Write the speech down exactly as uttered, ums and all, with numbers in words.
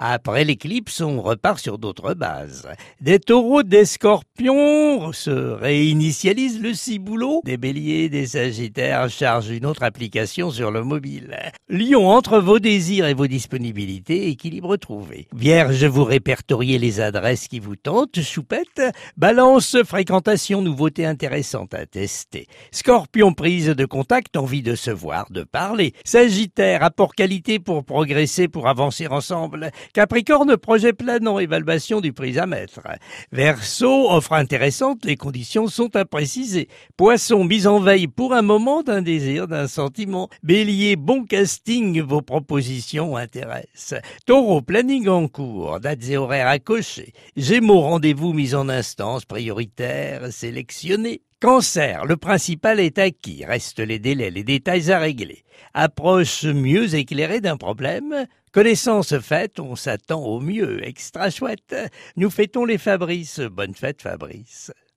Après l'éclipse, on repart sur d'autres bases. Des taureaux, des scorpions se réinitialisent le ciboulot. Des béliers, des sagittaires chargent une autre application sur le mobile. Lion, entre vos désirs et vos disponibilités, équilibre trouvé. Vierge, vous répertoriez les adresses qui vous tentent. Choupette, balance, fréquentation, nouveauté intéressante à tester. Scorpion, prise de contact, envie de se voir, de parler. Sagittaire, apport qualité pour progresser, pour avancer ensemble. Capricorne, projet planant, évaluation du prix à mettre. Verseau, offre intéressante, les conditions sont à préciser. Poisson, mise en veille pour un moment d'un désir, d'un sentiment. Bélier, bon casting, vos propositions intéressent. Taureau, planning en cours, dates et horaires à cocher. Gémeaux, rendez-vous mis en instance, prioritaire, sélectionné. Cancer, le principal est acquis, restent les délais, les détails à régler. Approche mieux éclairée d'un problème. Connaissance faite, on s'attend au mieux, extra chouette. Nous fêtons les Fabrice, bonne fête Fabrice.